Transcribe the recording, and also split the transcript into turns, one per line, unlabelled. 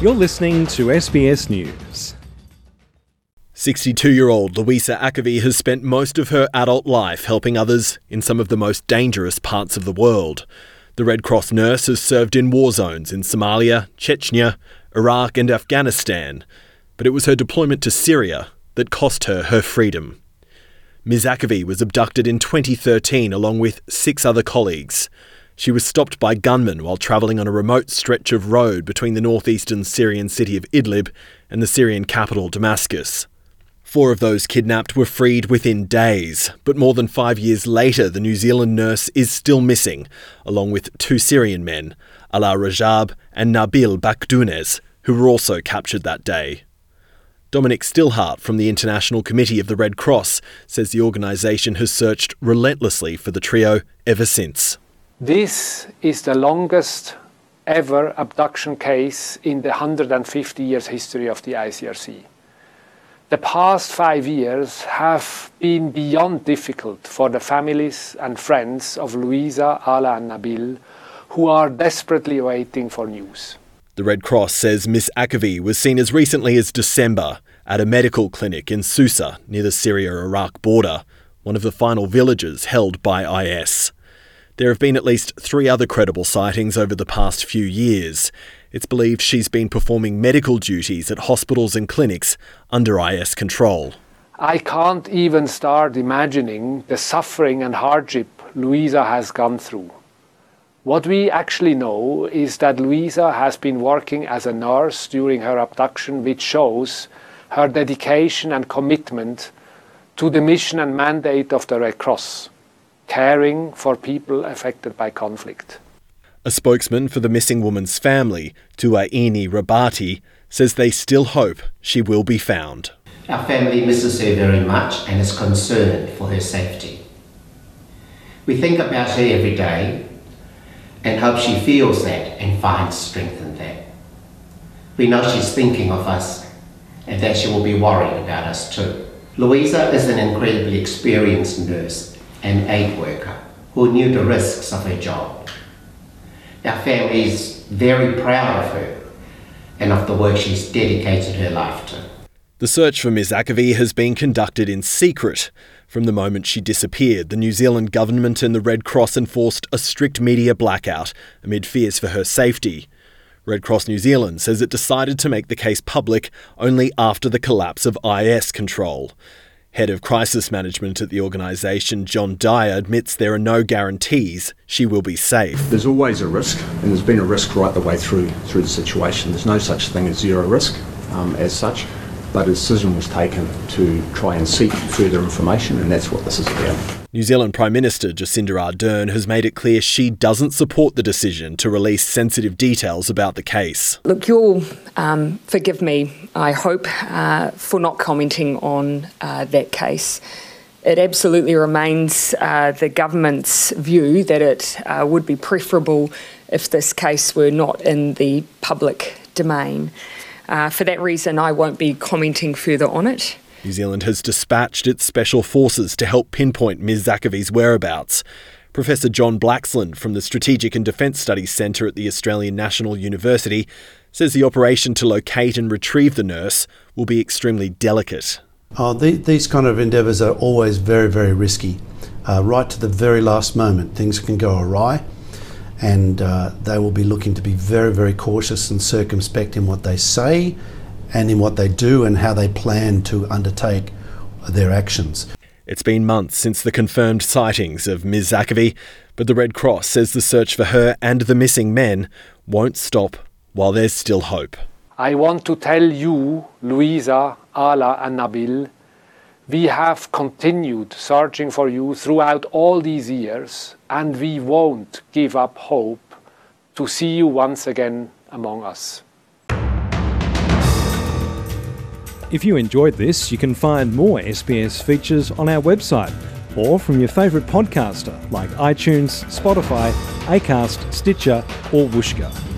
You're listening to SBS News.
62-year-old Louisa Akavi has spent most of her adult life helping others in some of the most dangerous parts of the world. The Red Cross nurse has served in war zones in Somalia, Chechnya, Iraq and Afghanistan, but it was her deployment to Syria that cost her her freedom. Ms Akavi was abducted in 2013 along with 6 other colleagues. She was stopped by gunmen while travelling on a remote stretch of road between the northeastern Syrian city of Idlib and the Syrian capital Damascus. 4 of those kidnapped were freed within days, but more than 5 years later the New Zealand nurse is still missing, along with 2 Syrian men, Ala Rajab and Nabil Bakdounes, who were also captured that day. Dominic Stillhart from the International Committee of the Red Cross says the organisation has searched relentlessly for the trio ever since.
This is the longest ever abduction case in the 150 years history of the ICRC. The past 5 years have been beyond difficult for the families and friends of Louisa, Ala and Nabil, who are desperately waiting for news.
The Red Cross says Ms Akavi was seen as recently as December at a medical clinic in Susa near the Syria-Iraq border, one of the final villages held by IS. There have been at least 3 other credible sightings over the past few years. It's believed she's been performing medical duties at hospitals and clinics under IS control.
I can't even start imagining the suffering and hardship Louisa has gone through. What we actually know is that Louisa has been working as a nurse during her abduction, which shows her dedication and commitment to the mission and mandate of the Red Cross, caring for people affected by conflict.
A spokesman for the missing woman's family, Tuaini Rabati, says they still hope she will be found.
Our family misses her very much and is concerned for her safety. We think about her every day and hope she feels that and finds strength in that. We know she's thinking of us and that she will be worried about us too. Louisa is an incredibly experienced nurse and aid worker who knew the risks of her job. Our family is very proud of her and of the work she's dedicated her life to.
The search for Ms Akavi has been conducted in secret. From the moment she disappeared, the New Zealand government and the Red Cross enforced a strict media blackout amid fears for her safety. Red Cross New Zealand says it decided to make the case public only after the collapse of IS control. Head of Crisis Management at the organisation, John Dyer, admits there are no guarantees she will be safe.
There's always a risk, and there's been a risk right the way through the situation. There's no such thing as zero risk as such, but a decision was taken to try and seek further information, and that's what this is about.
New Zealand Prime Minister Jacinda Ardern has made it clear she doesn't support the decision to release sensitive details about the case.
Look, you'll forgive me, I hope, for not commenting on that case. It absolutely remains the government's view that it would be preferable if this case were not in the public domain. For that reason, I won't be commenting further on it.
New Zealand has dispatched its special forces to help pinpoint Ms Akavi's whereabouts. Professor John Blaxland from the Strategic and Defence Studies Centre at the Australian National University says the operation to locate and retrieve the nurse will be extremely delicate.
These kind of endeavours are always very, very risky. Right to the very last moment, things can go awry, and they will be looking to be very, very cautious and circumspect in what they say and in what they do and how they plan to undertake their actions.
It's been months since the confirmed sightings of Ms Akavi, but the Red Cross says the search for her and the missing men won't stop while there's still hope.
I want to tell you, Louisa, Ala and Nabil, we have continued searching for you throughout all these years, and we won't give up hope to see you once again among us.
If you enjoyed this, you can find more SBS features on our website or from your favourite podcaster like iTunes, Spotify, Acast, Stitcher or Whooshkaa.